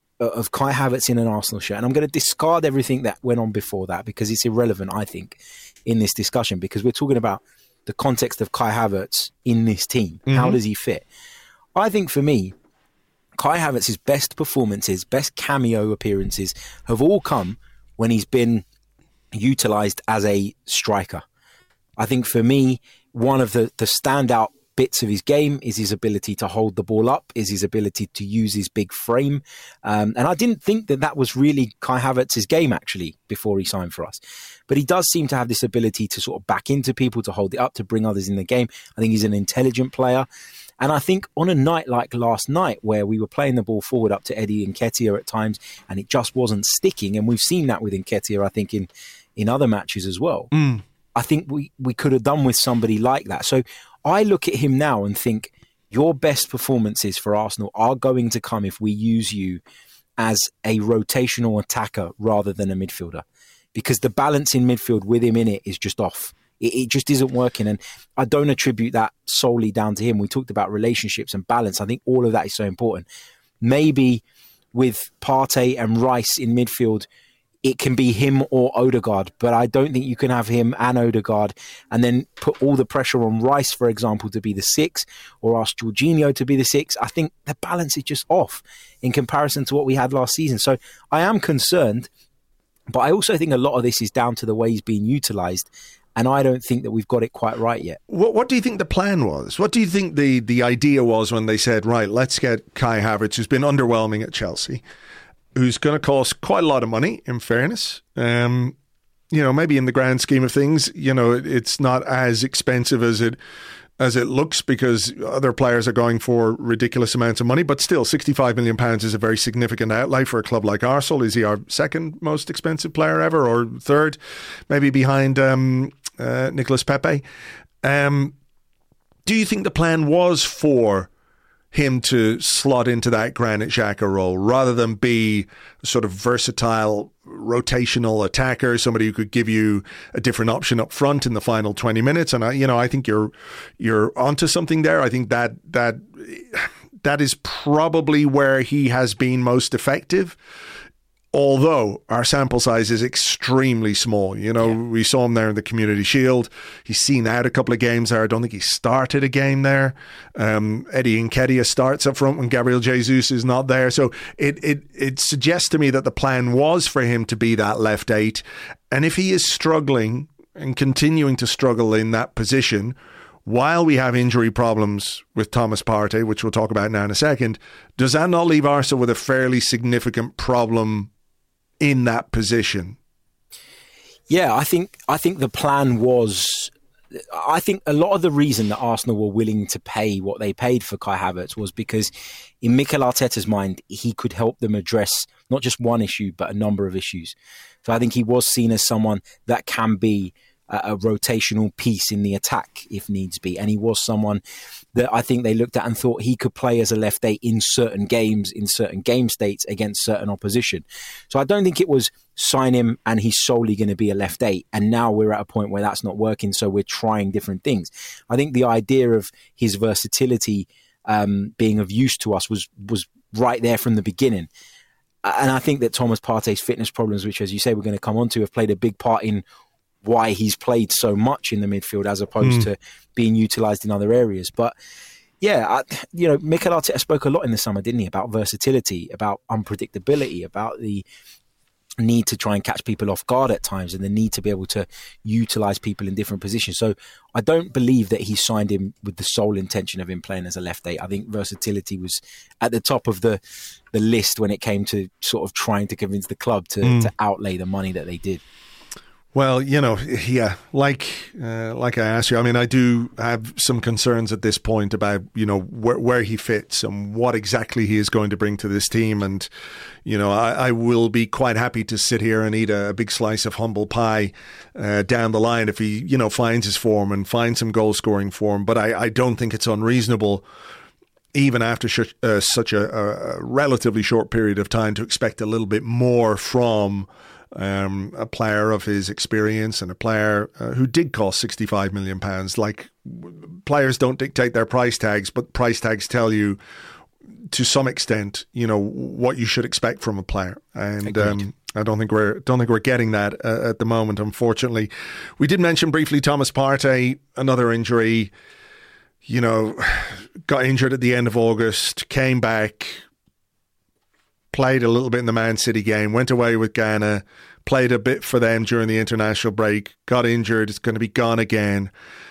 of Kai Havertz in an Arsenal shirt, and I'm going to discard everything that went on before that because it's irrelevant, I think, in this discussion, because we're talking about the context of Kai Havertz in this team. How does he fit? I think for me, Kai Havertz's best performances, best cameo appearances have all come when he's been utilised as a striker. I think for me, one of the standout bits of his game is his ability to hold the ball up, is his ability to use his big frame. And I didn't think that was really Kai Havertz's game, actually, before he signed for us. But he does seem to have this ability to sort of back into people, to hold it up, to bring others in the game. I think he's an intelligent player. And I think on a night like last night, where we were playing the ball forward up to Eddie Nketiah at times, and it just wasn't sticking, and we've seen that with Nketiah, I think, in other matches as well. I think we could have done with somebody like that. So I look at him now and think your best performances for Arsenal are going to come if we use you as a rotational attacker rather than a midfielder, because the balance in midfield with him in it is just off. It just isn't working. And I don't attribute that solely down to him. We talked about relationships and balance. I think all of that is so important. Maybe with Partey and Rice in midfield, it can be him or Odegaard, but I don't think you can have him and Odegaard and then put all the pressure on Rice, for example, to be the 6, or ask Jorginho to be the 6. I think the balance is just off in comparison to what we had last season. So I am concerned, but I also think a lot of this is down to the way he's being utilised, and I don't think that we've got it quite right yet. What do you think the plan was? What do you think the idea was when they said, right, let's get Kai Havertz, who's been underwhelming at Chelsea, who's going to cost quite a lot of money, in fairness. Maybe in the grand scheme of things, it's not as expensive as it looks, because other players are going for ridiculous amounts of money. But still, £65 million is a very significant outlay for a club like Arsenal. Is he our second most expensive player ever, or third, maybe behind Nicolas Pepe? Do you think the plan was for him to slot into that Granit Xhaka role rather than be a sort of versatile, rotational attacker, somebody who could give you a different option up front in the final 20 minutes? And I think you're onto something there. I think that is probably where he has been most effective. although our sample size is extremely small. We saw him there in the Community Shield. He's seen out a couple of games there. I don't think he started a game there. Eddie Nketiah starts up front when Gabriel Jesus is not there. So it suggests to me that the plan was for him to be that left 8. And if he is struggling and continuing to struggle in that position, while we have injury problems with Thomas Partey, which we'll talk about now in a second, does that not leave Arsenal with a fairly significant problem in that position? Yeah, I think the plan was... I think a lot of the reason that Arsenal were willing to pay what they paid for Kai Havertz was because in Mikel Arteta's mind, he could help them address not just one issue, but a number of issues. So I think he was seen as someone that can be a rotational piece in the attack if needs be. And he was someone that I think they looked at and thought he could play as a left 8 in certain games, in certain game states against certain opposition. So I don't think it was sign him and he's solely going to be a left 8. And now we're at a point where that's not working. So we're trying different things. I think the idea of his versatility being of use to us was right there from the beginning. And I think that Thomas Partey's fitness problems, which, as you say, we're going to come on to, have played a big part in why he's played so much in the midfield as opposed to being utilised in other areas. But yeah, Mikel Arteta spoke a lot in the summer, didn't he, about versatility, about unpredictability, about the need to try and catch people off guard at times and the need to be able to utilise people in different positions. So I don't believe that he signed him with the sole intention of him playing as a left 8. I think versatility was at the top of the list when it came to sort of trying to convince the club to outlay the money that they did. Well, yeah, like I asked you, I mean, I do have some concerns at this point about, where he fits and what exactly he is going to bring to this team. And, I will be quite happy to sit here and eat a big slice of humble pie down the line if he, finds his form and finds some goal scoring form. But I don't think it's unreasonable, even after such a relatively short period of time, to expect a little bit more from a player of his experience and a player who did cost £65 million. Like, players don't dictate their price tags, but price tags tell you to some extent, what you should expect from a player. And I don't think we're getting that at the moment, unfortunately. We did mention briefly Thomas Partey, another injury. Got injured at the end of August, came back, played a little bit in the Man City game, went away with Ghana, played a bit for them during the international break, got injured, is going to be gone again.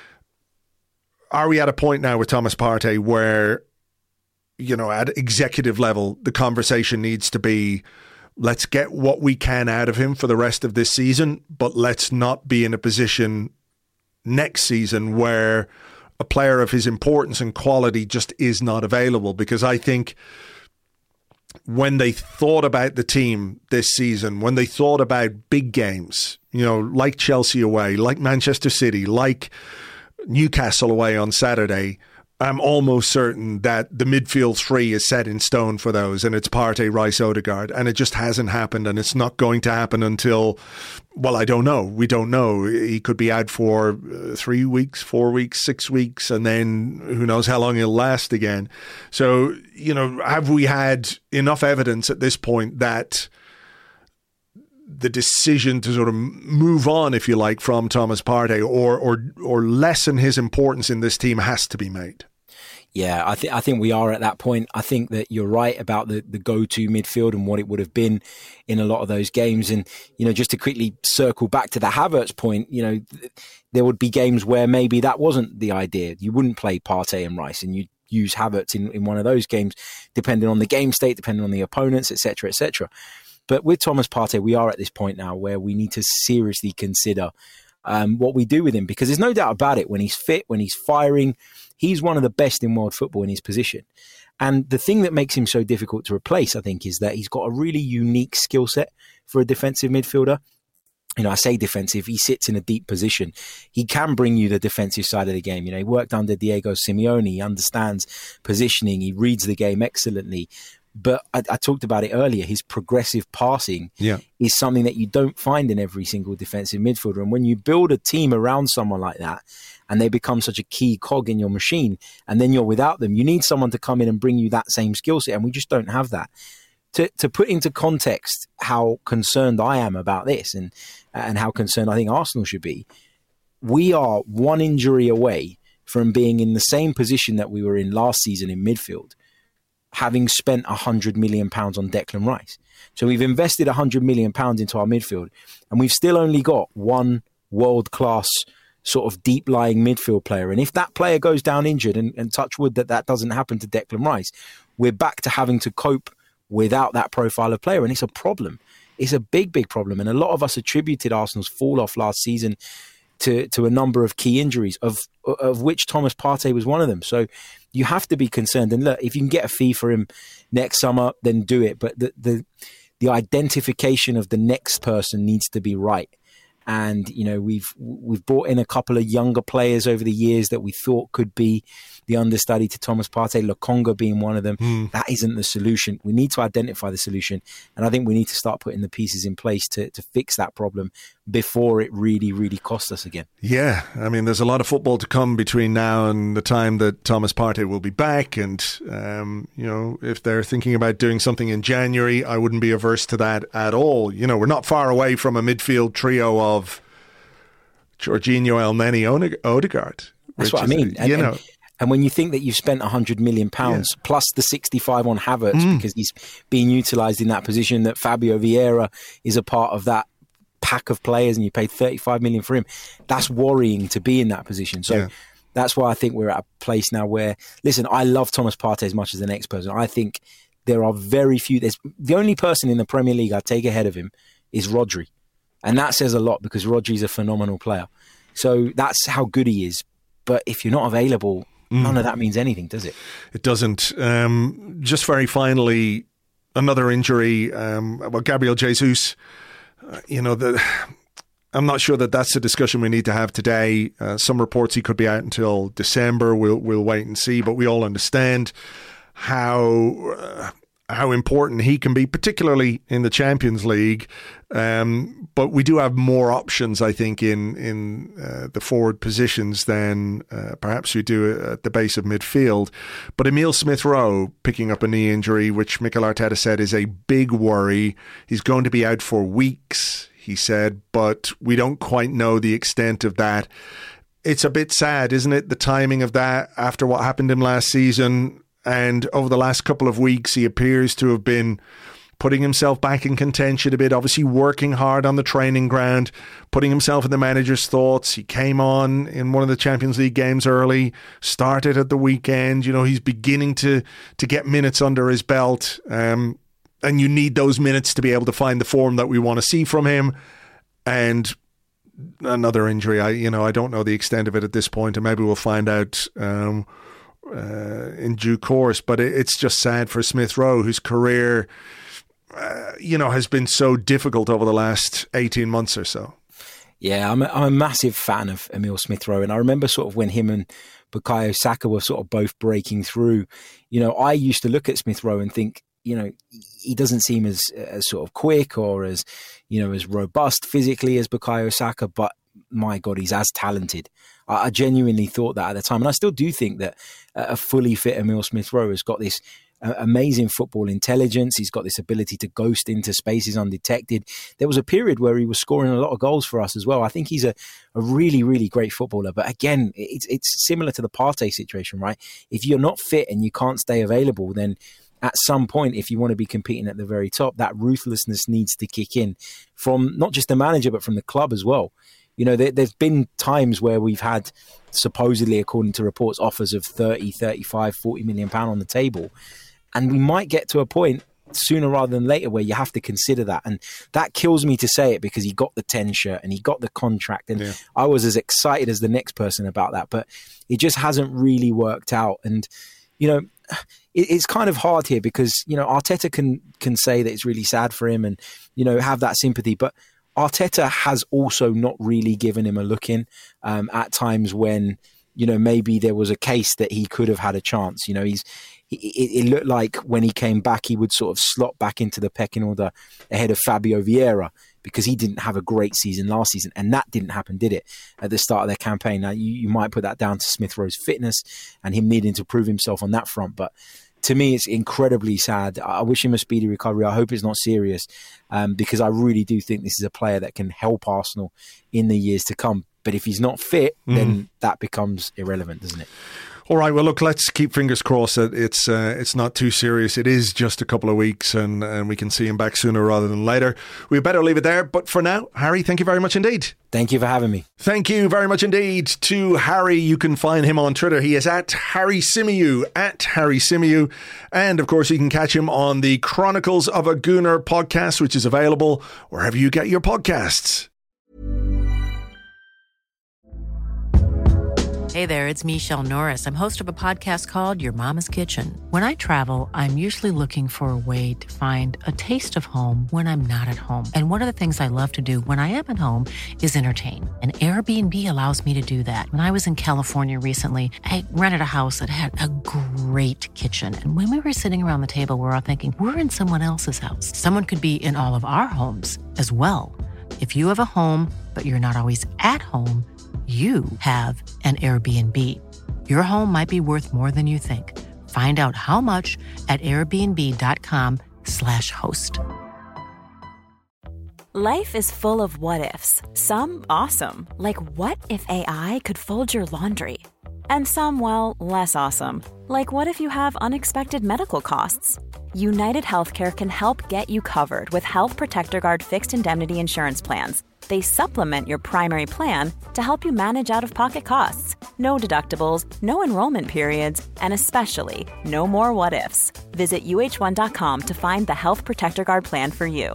Are we at a point now with Thomas Partey where, at executive level, the conversation needs to be, let's get what we can out of him for the rest of this season, but let's not be in a position next season where a player of his importance and quality just is not available? Because I think when they thought about the team this season, when they thought about big games, like Chelsea away, like Manchester City, like Newcastle away on Saturday, I'm almost certain that the midfield three is set in stone for those, and it's Partey, Rice, Odegaard, and it just hasn't happened, and it's not going to happen until, well, I don't know. We don't know. He could be out for 3 weeks, 4 weeks, 6 weeks, and then who knows how long he'll last again. So, have we had enough evidence at this point that the decision to sort of move on, if you like, from Thomas Partey or lessen his importance in this team has to be made? Yeah, I think we are at that point. I think that you're right about the go-to midfield and what it would have been in a lot of those games. And, just to quickly circle back to the Havertz point, there would be games where maybe that wasn't the idea. You wouldn't play Partey and Rice, and you'd use Havertz in one of those games, depending on the game state, depending on the opponents, etc., etc. But with Thomas Partey, we are at this point now where we need to seriously consider what we do with him, because there's no doubt about it. When he's fit, when he's firing, he's one of the best in world football in his position. And the thing that makes him so difficult to replace, I think, is that he's got a really unique skill set for a defensive midfielder. I say defensive, he sits in a deep position. He can bring you the defensive side of the game. He worked under Diego Simeone. He understands positioning. He reads the game excellently. But I talked about it earlier. His progressive passing is something that you don't find in every single defensive midfielder. And when you build a team around someone like that, and they become such a key cog in your machine, and then you're without them, you need someone to come in and bring you that same skill set. And we just don't have that. to put into context how concerned I am about this and how concerned I think Arsenal should be, we are one injury away from being in the same position that we were in last season in midfield, having spent £100 million on Declan Rice. So we've invested £100 million into our midfield, and we've still only got one world-class sort of deep-lying midfield player. And if that player goes down injured, and touch wood that doesn't happen to Declan Rice, we're back to having to cope without that profile of player. And it's a problem. It's a big, big problem. And a lot of us attributed Arsenal's fall-off last season to a number of key injuries, of which Thomas Partey was one of them. So you have to be concerned. And look, if you can get a fee for him next summer, then do it. But the identification of the next person needs to be right. And, you know, we've brought in a couple of younger players over the years that we thought could be the understudy to Thomas Partey, Lokonga being one of them. That isn't the solution. We need to identify the solution. And I think we need to start putting the pieces in place to fix that problem before it really, really costs us again. Yeah, I mean, there's a lot of football to come between now and the time that Thomas Partey will be back. And, you know, if they're thinking about doing something in January, I wouldn't be averse to that at all. You know, we're not far away from a midfield trio of Jorginho, Elneny, Odegaard. That's what I mean. And when you think that you've spent £100 million plus the 65 on Havertz because he's being utilised in that position, that Fabio Vieira is a part of that pack of players, and you paid 35 million for him, that's worrying to be in that position. So that's why I think we're at a place now where, listen, I love Thomas Partey as much as the next person. I think there are very few. The only person in the Premier League I'd take ahead of him is Rodri. And that says a lot because Rodri's a phenomenal player. So that's how good he is. But if you're not available, none of that means anything, does it? It doesn't. Just very finally, another injury. Gabriel Jesus, I'm not sure that that's a discussion we need to have today. Some reports he could be out until December. We'll wait and see. But we all understand how important he can be, particularly in the Champions League. But we do have more options, I think, in the forward positions than perhaps we do at the base of midfield. But Emile Smith-Rowe picking up a knee injury, which Mikel Arteta said is a big worry. He's going to be out for weeks, he said, but we don't quite know the extent of that. It's a bit sad, isn't it, the timing of that after what happened to him last season. And over the last couple of weeks, he appears to have been putting himself back in contention a bit, obviously working hard on the training ground, putting himself in the manager's thoughts. He came on in one of the Champions League games early, started at the weekend. You know, he's beginning to get minutes under his belt. And you need those minutes to be able to find the form that we want to see from him. And another injury, I don't know the extent of it at this point, and maybe we'll find out in due course. But it's just sad for Smith-Rowe, whose career has been so difficult over the last 18 months or so. Yeah, I'm a massive fan of Emile Smith-Rowe, and I remember sort of when him and Bukayo Saka were sort of both breaking through, I used to look at Smith-Rowe and think, he doesn't seem as sort of quick or as robust physically as Bukayo Saka, but my God, he's as talented. I genuinely thought that at the time. And I still do think that a fully fit Emile Smith-Rowe has got this amazing football intelligence. He's got this ability to ghost into spaces undetected. There was a period where he was scoring a lot of goals for us as well. I think he's a really, really great footballer. But again, it's similar to the Partey situation, right? If you're not fit and you can't stay available, then at some point, if you want to be competing at the very top, that ruthlessness needs to kick in from not just the manager, but from the club as well. There's been times where we've had, supposedly, according to reports, offers of 30, 35, 40 million pound on the table. And we might get to a point sooner rather than later where you have to consider that. And that kills me to say it because he got the 10 shirt and he got the contract. And I was as excited as the next person about that. But it just hasn't really worked out. And, it's kind of hard here because, Arteta can say that it's really sad for him and, have that sympathy. But Arteta has also not really given him a look in at times when, maybe there was a case that he could have had a chance. It looked like when he came back, he would sort of slot back into the pecking order ahead of Fabio Vieira because he didn't have a great season last season. And that didn't happen, did it, at the start of their campaign? Now, you might put that down to Smith-Rowe's fitness and him needing to prove himself on that front. But to me, it's incredibly sad. I wish him a speedy recovery. I hope it's not serious, because I really do think this is a player that can help Arsenal in the years to come. But if he's not fit, then that becomes irrelevant, doesn't it? All right, well, look, let's keep fingers crossed that it's not too serious. It is just a couple of weeks and we can see him back sooner rather than later. We better leave it there. But for now, Harry, thank you very much indeed. Thank you for having me. Thank you very much indeed to Harry. You can find him on Twitter. He is at Harry Symeou, And, of course, you can catch him on the Chronicles of a Gooner podcast, which is available wherever you get your podcasts. Hey there, it's Michelle Norris. I'm host of a podcast called Your Mama's Kitchen. When I travel, I'm usually looking for a way to find a taste of home when I'm not at home. And one of the things I love to do when I am at home is entertain. And Airbnb allows me to do that. When I was in California recently, I rented a house that had a great kitchen. And when we were sitting around the table, we were all thinking, we're in someone else's house. Someone could be in all of our homes as well. If you have a home, but you're not always at home, you have an Airbnb. Your home might be worth more than you think. Find out how much at airbnb.com/host. Life is full of what-ifs. Some awesome, like what if AI could fold your laundry? And some, well, less awesome, like what if you have unexpected medical costs? United Healthcare can help get you covered with Health Protector Guard fixed indemnity insurance plans. They supplement your primary plan to help you manage out-of-pocket costs. No deductibles, no enrollment periods, and especially no more what-ifs. Visit uh1.com to find the Health Protector Guard plan for you.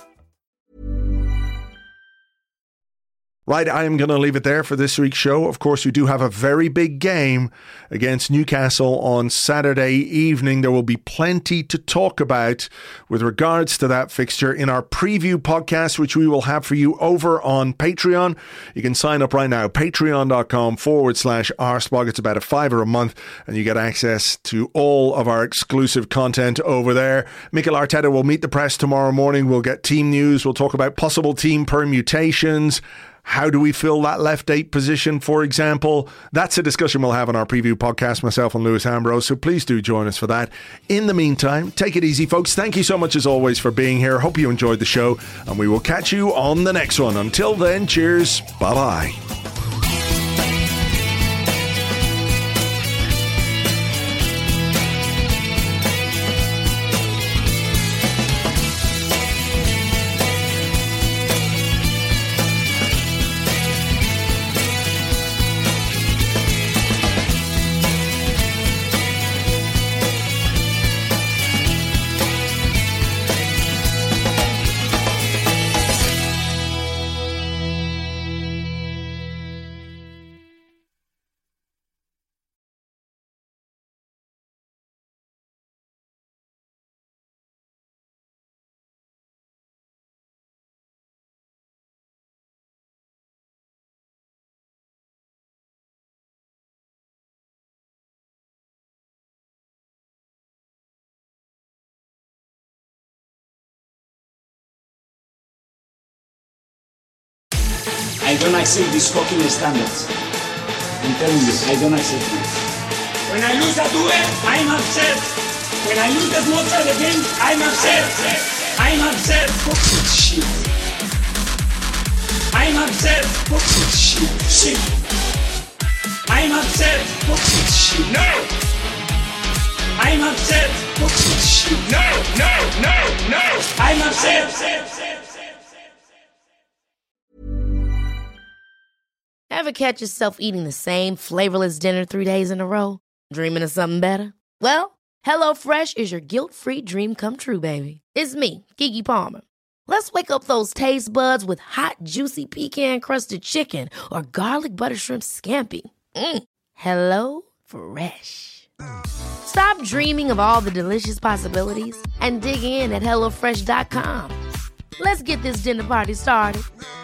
Right, I am going to leave it there for this week's show. Of course, we do have a very big game against Newcastle on Saturday evening. There will be plenty to talk about with regards to that fixture in our preview podcast, which we will have for you over on Patreon. You can sign up right now, patreon.com/Arsblog. It's about $5 a month, and you get access to all of our exclusive content over there. Mikel Arteta will meet the press tomorrow morning. We'll get team news. We'll talk about possible team permutations. How do we fill that left 8 position, for example? That's a discussion we'll have on our preview podcast, myself and Lewis Ambrose, so please do join us for that. In the meantime, take it easy, folks. Thank you so much, as always, for being here. Hope you enjoyed the show, and we will catch you on the next one. Until then, cheers. Bye-bye. I don't accept these fucking standards. I'm telling you, I don't accept it. When I lose a duel, I'm upset. When I lose the small side again, I'm upset. I'm upset. Fucking shit. I'm upset. Fucking shit. I'm upset. Fucking shit. No! I'm upset. Fucking shit. No! I'm upset. Ever catch yourself eating the same flavorless dinner 3 days in a row? Dreaming of something better? Well, HelloFresh is your guilt-free dream come true, baby. It's me, Keke Palmer. Let's wake up those taste buds with hot, juicy pecan-crusted chicken or garlic butter shrimp scampi. Hello Fresh. Stop dreaming of all the delicious possibilities and dig in at HelloFresh.com. Let's get this dinner party started.